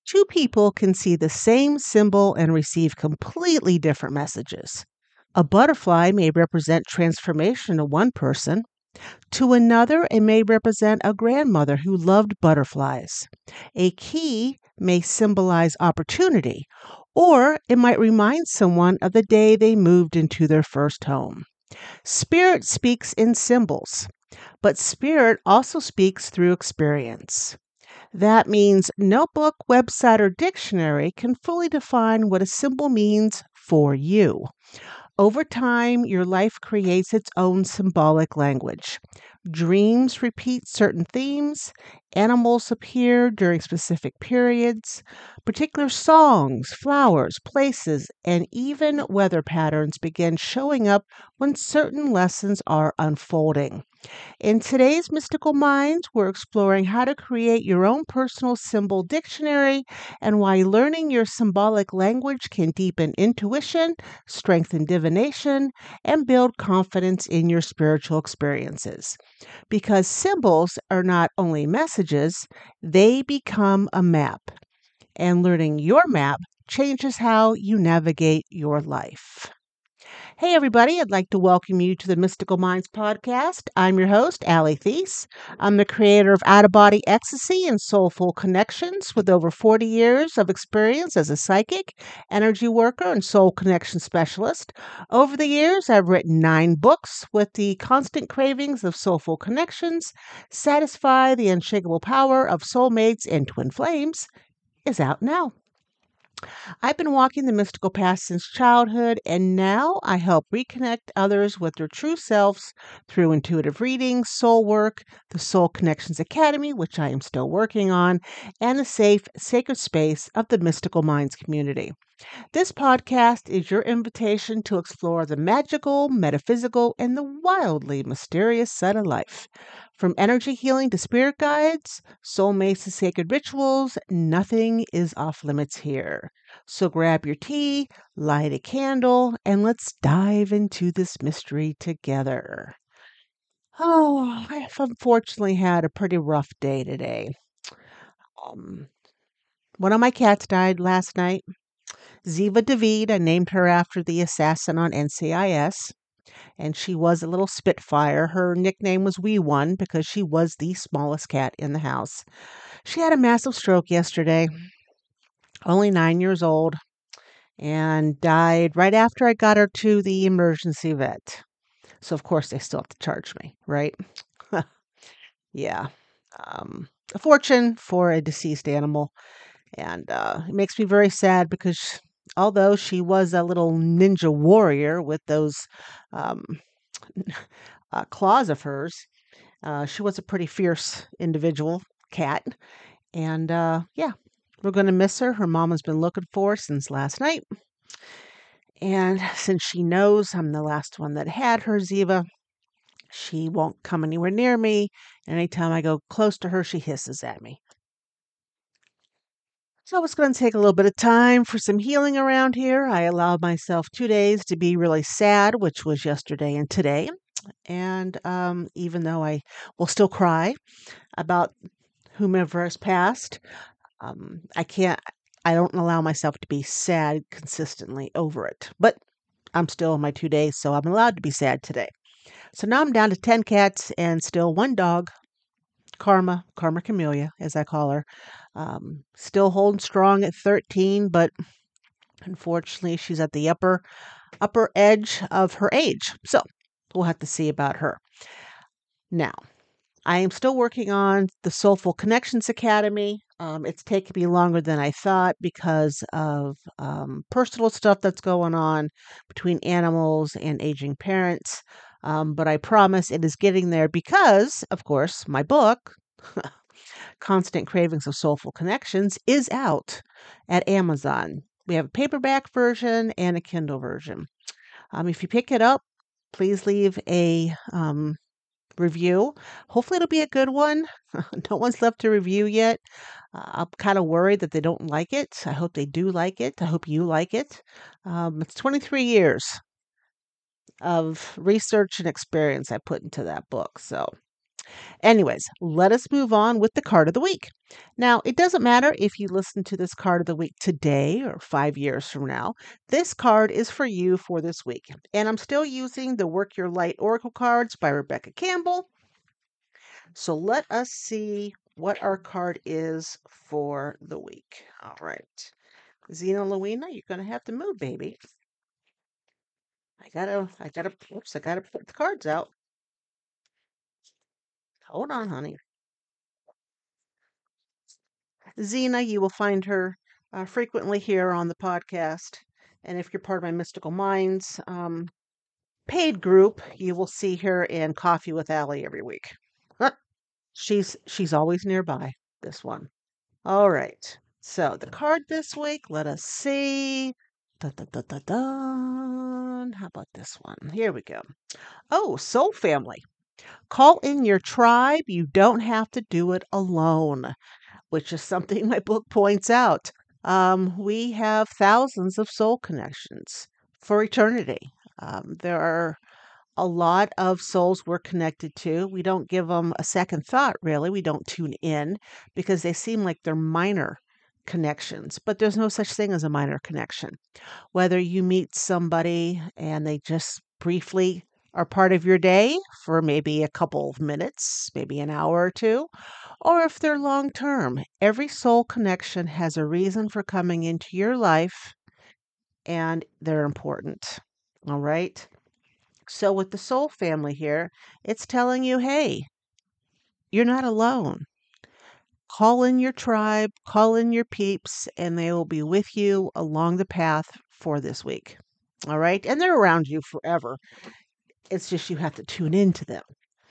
Two people can see the same symbol and receive completely different messages. A butterfly may represent transformation to one person. To another, it may represent a grandmother who loved butterflies. A key may symbolize opportunity, or it might remind someone of the day they moved into their first home. Spirit speaks in symbols, but spirit also speaks through experience. That means no book, website, or dictionary can fully define what a symbol means for you. Over time, your life creates its own symbolic language. Dreams repeat certain themes, animals appear during specific periods, particular songs, flowers, places, and even weather patterns begin showing up when certain lessons are unfolding. In today's Mystical Minds, we're exploring how to create your own personal symbol dictionary and why learning your symbolic language can deepen intuition, strengthen divination, and build confidence in your spiritual experiences. Because symbols are not only messages, they become a map, and learning your map changes how you navigate your life. Hey, everybody, I'd like to welcome you to the Mystical Minds podcast. I'm your host, Allie Thies. I'm the creator of Out of Body Ecstasy and Soulful Connections with over 40 years of experience as a psychic, energy worker, and soul connection specialist. Over the years, I've written 9 books with the constant cravings of soulful connections, Satisfy the Unshakable Power of Soulmates and Twin Flames is out now. I've been walking the mystical path since childhood, and now I help reconnect others with their true selves through intuitive readings, soul work, the Soul Connections Academy, which I am still working on, and the safe, sacred space of the Mystical Minds community. This podcast is your invitation to explore the magical, metaphysical, and the wildly mysterious side of life. From energy healing to spirit guides, soulmates to sacred rituals, nothing is off limits here. So grab your tea, light a candle, and let's dive into this mystery together. Oh, I've unfortunately had a pretty rough day today. Um, One of my cats died last night. Ziva David, I named her after the assassin on NCIS, and she was a little spitfire. Her nickname was Wee One because she was the smallest cat in the house. She had a massive stroke yesterday, only 9 years old, and died right after I got her to the emergency vet. So, of course, they still have to charge me, right? Yeah. A fortune for a deceased animal. And it makes me very sad because although she was a little ninja warrior with those um, claws of hers, she was a pretty fierce individual cat. And yeah, we're going to miss her. Her mom has been looking for her since last night. And since she knows I'm the last one that had her, Ziva, she won't come anywhere near me. Anytime I go close to her, she hisses at me. So it's going to take a little bit of time for some healing around here. I allowed myself 2 days to be really sad, which was yesterday and today. And even though I will still cry about whomever has passed, I can't, I don't allow myself to be sad consistently over it. But I'm still in my 2 days, so I'm allowed to be sad today. So now I'm down to 10 cats and still one dog, Karma Camellia, as I call her. Still holding strong at 13, but unfortunately, she's at the upper edge of her age. So we'll have to see about her. Now, I am still working on the Soulful Connections Academy. It's taken me longer than I thought because of personal stuff that's going on between animals and aging parents. But I promise it is getting there because, of course, my book, Constant Cravings of Soulful Connections, is out at Amazon. We have a paperback version and a Kindle version. If you pick it up, please leave a review. Hopefully, it'll be a good one. No one's left a review yet. I'm kind of worried that they don't like it. I hope they do like it. I hope you like it. It's 23 years of research and experience I put into that book. So Anyways, let us move on with the card of the week. Now, it doesn't matter if you listen to this card of the week today or 5 years from now. This card is for you for this week. And I'm still using the Work Your Light Oracle cards by Rebecca Campbell. So let us see what our card is for the week. All right. Zena Louina, you're going to have to move, baby. I gotta put the cards out. Hold on, honey. Zena, you will find her frequently here on the podcast. And if you're part of my Mystical Minds paid group, you will see her in Coffee with Allie every week. She's always nearby, this one. All right. So the card this week, let us see. Dun, dun, dun, dun, dun. How about this one? Here we go. Oh, Soul Family. Call in your tribe. You don't have to do it alone, which is something my book points out. We have thousands of soul connections for eternity. There are a lot of souls we're connected to. We don't give them a second thought, really. We don't tune in because they seem like they're minor connections, but there's no such thing as a minor connection. Whether you meet somebody and they just briefly are part of your day for maybe a couple of minutes, maybe an hour or two, or if they're long term, every soul connection has a reason for coming into your life and they're important. All right. So, with the soul family here, it's telling you, hey, you're not alone. Call in your tribe, call in your peeps, and they will be with you along the path for this week. All right. And they're around you forever. It's just you have to tune into them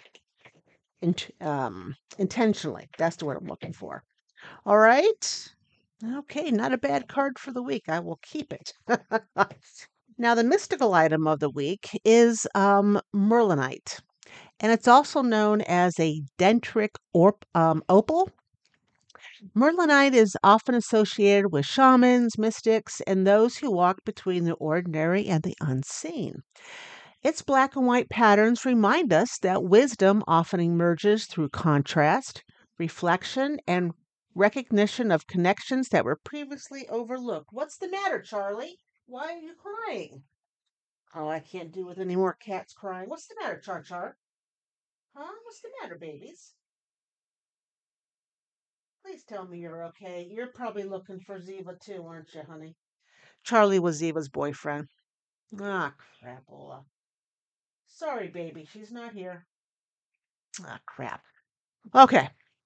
intentionally. That's the word I'm looking for. All right. Okay. Not a bad card for the week. I will keep it. Now, the mystical item of the week is Merlinite, and it's also known as a dendritic opal. Merlinite is often associated with shamans, mystics, and those who walk between the ordinary and the unseen. Its black and white patterns remind us that wisdom often emerges through contrast, reflection, and recognition of connections that were previously overlooked. What's the matter, Charlie? Why are you crying? Oh, I can't do with any more cats crying. What's the matter, Char Char? Huh? What's the matter, babies? Please tell me you're okay. You're probably looking for Ziva too, aren't you, honey? Charlie was Ziva's boyfriend. Ah, crapola. Sorry, baby, she's not here. Ah, crap. Okay.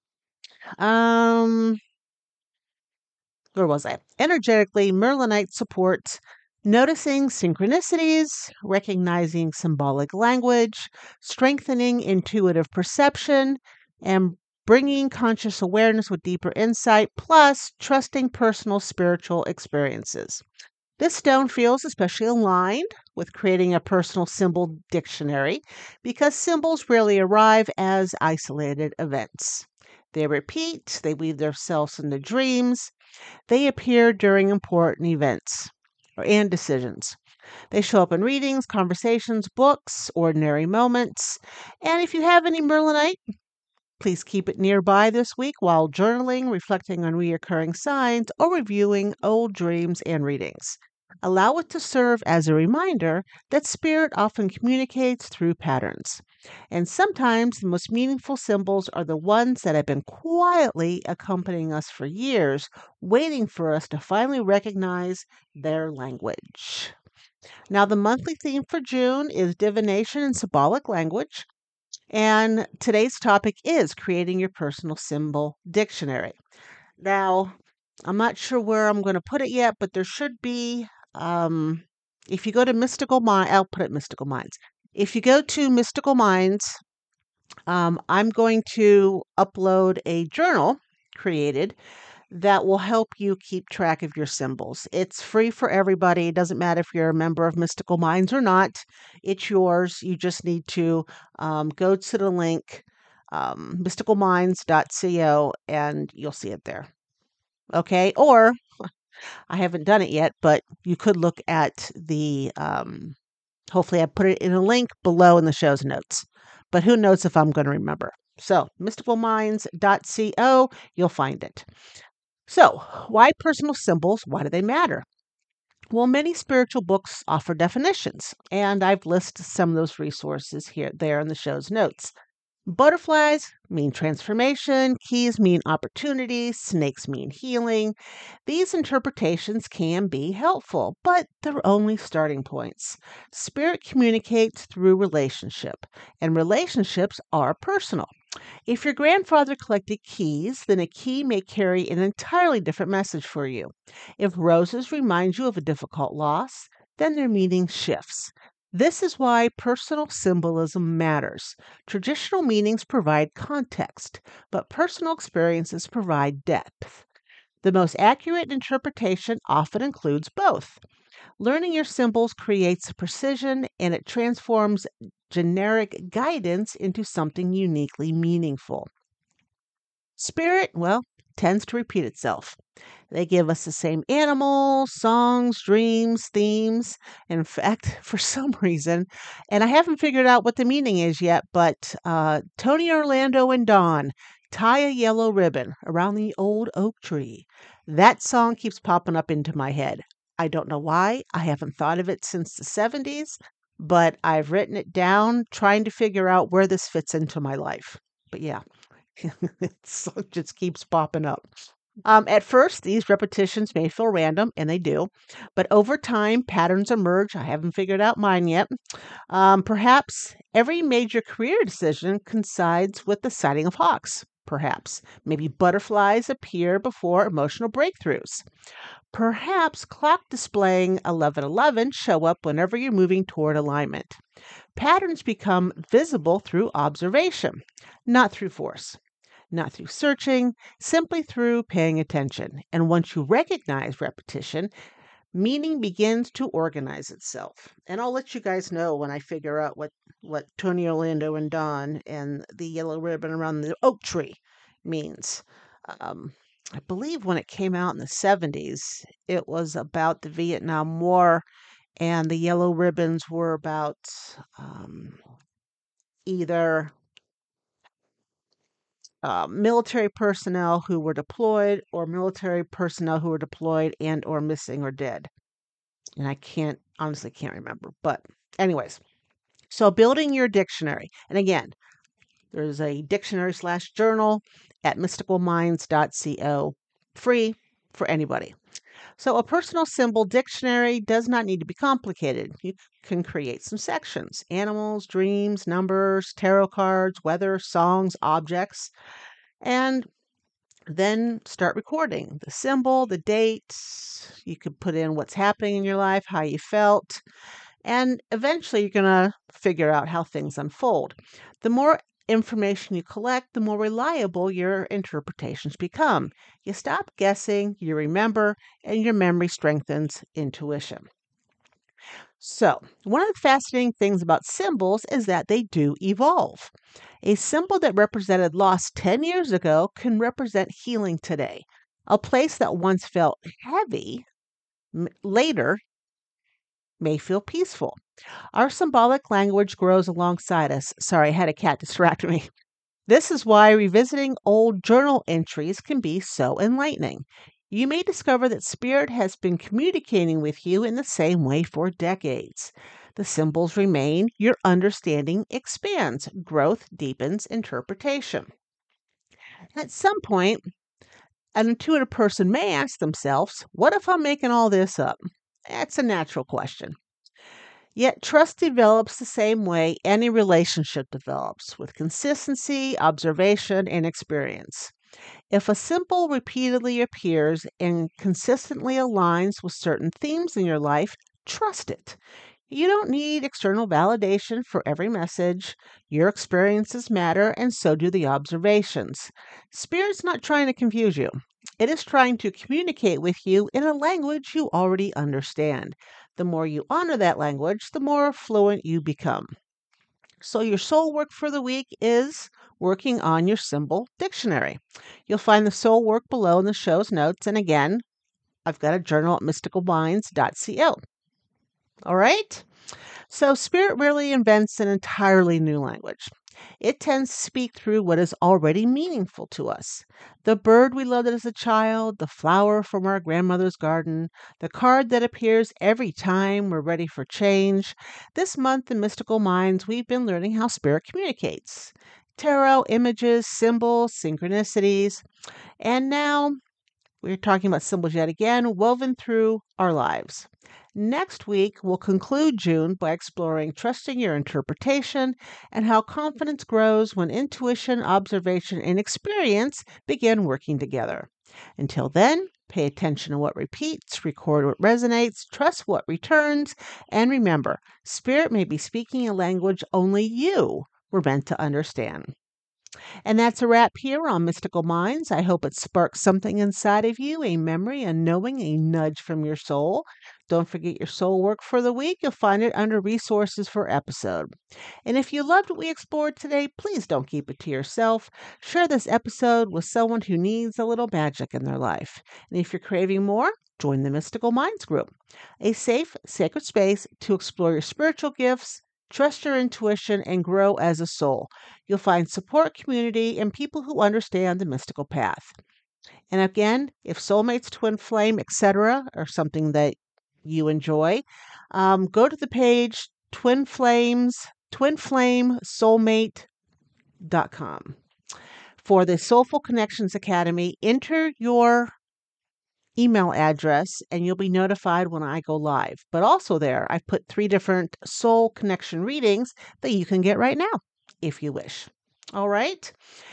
Um, where was I? Energetically, Merlinite supports noticing synchronicities, recognizing symbolic language, strengthening intuitive perception, and bringing conscious awareness with deeper insight, plus trusting personal spiritual experiences. This stone feels especially aligned with creating a personal symbol dictionary because symbols rarely arrive as isolated events. They repeat, they weave themselves into dreams, they appear during important events and decisions. They show up in readings, conversations, books, ordinary moments. And if you have any Merlinite, please keep it nearby this week while journaling, reflecting on recurring signs, or reviewing old dreams and readings. Allow it to serve as a reminder that spirit often communicates through patterns. And sometimes the most meaningful symbols are the ones that have been quietly accompanying us for years, waiting for us to finally recognize their language. Now, the monthly theme for June is divination and symbolic language. And today's topic is creating your personal symbol dictionary. Now, I'm not sure where I'm going to put it yet, but there should be, if you go to Mystical Mind, I'll put it Mystical Minds. If you go to Mystical Minds, I'm going to upload a journal created that will help you keep track of your symbols. It's free for everybody. It doesn't matter if you're a member of Mystical Minds or not. It's yours. You just need to go to the link, mysticalminds.co, and you'll see it there. Okay. Or I haven't done it yet, but you could look at the, hopefully, I put it in a link below in the show's notes. But who knows if I'm going to remember. So, mysticalminds.co, you'll find it. So, why personal symbols? Why do they matter? Well, many spiritual books offer definitions, and I've listed some of those resources there in the show's notes. Butterflies mean transformation, keys mean opportunity, snakes mean healing. These interpretations can be helpful, but they're only starting points. Spirit communicates through relationship, and relationships are personal. If your grandfather collected keys, then a key may carry an entirely different message for you. If roses remind you of a difficult loss, then their meaning shifts. This is why personal symbolism matters. Traditional meanings provide context, but personal experiences provide depth. The most accurate interpretation often includes both. Learning your symbols creates precision and it transforms generic guidance into something uniquely meaningful. Spirit, well, tends to repeat itself. They give us the same animals, songs, dreams, themes. In fact, for some reason, and I haven't figured out what the meaning is yet, but Tony Orlando and Dawn tie a yellow ribbon around the old oak tree. That song keeps popping up into my head. I don't know why. I haven't thought of it since the 70s, but I've written it down trying to figure out where this fits into my life. But yeah, it just keeps popping up. At first, these repetitions may feel random, and they do, but over time, patterns emerge. I haven't figured out mine yet. Perhaps every major career decision coincides with the sighting of hawks. Perhaps maybe butterflies appear before emotional breakthroughs. Perhaps clock displaying 1111 show up whenever you're moving toward alignment. Patterns become visible through observation, not through force. Not through searching, simply through paying attention. And once you recognize repetition, meaning begins to organize itself. And I'll let you guys know when I figure out what Tony Orlando and Dawn and the yellow ribbon around the oak tree means. I believe when it came out in the 70s, it was about the Vietnam War, and the yellow ribbons were about either military personnel who were deployed or military personnel who were deployed and or missing or dead. And I honestly can't remember. But anyways, so building your dictionary. And again, there's a dictionary/journal at mysticalminds.co, free for anybody. So a personal symbol dictionary does not need to be complicated. You can create some sections: animals, dreams, numbers, tarot cards, weather, songs, objects, and then start recording the symbol, the dates. You could put in what's happening in your life, how you felt, and eventually you're going to figure out how things unfold. The more information you collect, the more reliable your interpretations become. You stop guessing, you remember, and your memory strengthens intuition. So, one of the fascinating things about symbols is that they do evolve. A symbol that represented loss 10 years ago can represent healing today. A place that once felt heavy later may feel peaceful. Our symbolic language grows alongside us. Sorry, I had a cat distract me. This is why revisiting old journal entries can be so enlightening. You may discover that Spirit has been communicating with you in the same way for decades. The symbols remain, your understanding expands, growth deepens interpretation. At some point, an intuitive person may ask themselves, what if I'm making all this up? That's a natural question. Yet trust develops the same way any relationship develops, with consistency, observation, and experience. If a symbol repeatedly appears and consistently aligns with certain themes in your life, trust it. You don't need external validation for every message. Your experiences matter, and so do the observations. Spirit's not trying to confuse you. It is trying to communicate with you in a language you already understand. The more you honor that language, the more fluent you become. So, your soul work for the week is working on your symbol dictionary. You'll find the soul work below in the show's notes. And again, I've got a journal at mysticalminds.co. All right? So, Spirit rarely invents an entirely new language. It tends to speak through what is already meaningful to us. The bird we loved as a child, the flower from our grandmother's garden, the card that appears every time we're ready for change. This month in Mystical Minds, we've been learning how spirit communicates. Tarot, images, symbols, synchronicities, and now we're talking about symbols yet again, woven through our lives. Next week, we'll conclude June by exploring trusting your interpretation and how confidence grows when intuition, observation, and experience begin working together. Until then, pay attention to what repeats, record what resonates, trust what returns, and remember, Spirit may be speaking a language only you were meant to understand. And that's a wrap here on Mystical Minds. I hope it sparks something inside of you, a memory, a knowing, a nudge from your soul. Don't forget your soul work for the week. You'll find it under resources for episode. And if you loved what we explored today, please don't keep it to yourself. Share this episode with someone who needs a little magic in their life. And if you're craving more, join the Mystical Minds group, a safe, sacred space to explore your spiritual gifts, trust your intuition, and grow as a soul. You'll find support, community, and people who understand the mystical path. And again, if soulmates, twin flame, etc., are something that you enjoy, go to the page twinflamesoulmate.com. For the Soulful Connections Academy, enter your email address and you'll be notified when I go live. But also there, I've put 3 different soul connection readings that you can get right now if you wish. All right.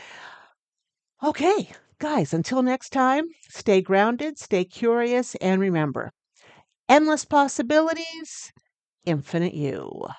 Okay, guys, until next time, stay grounded, stay curious, and remember, endless possibilities, infinite you.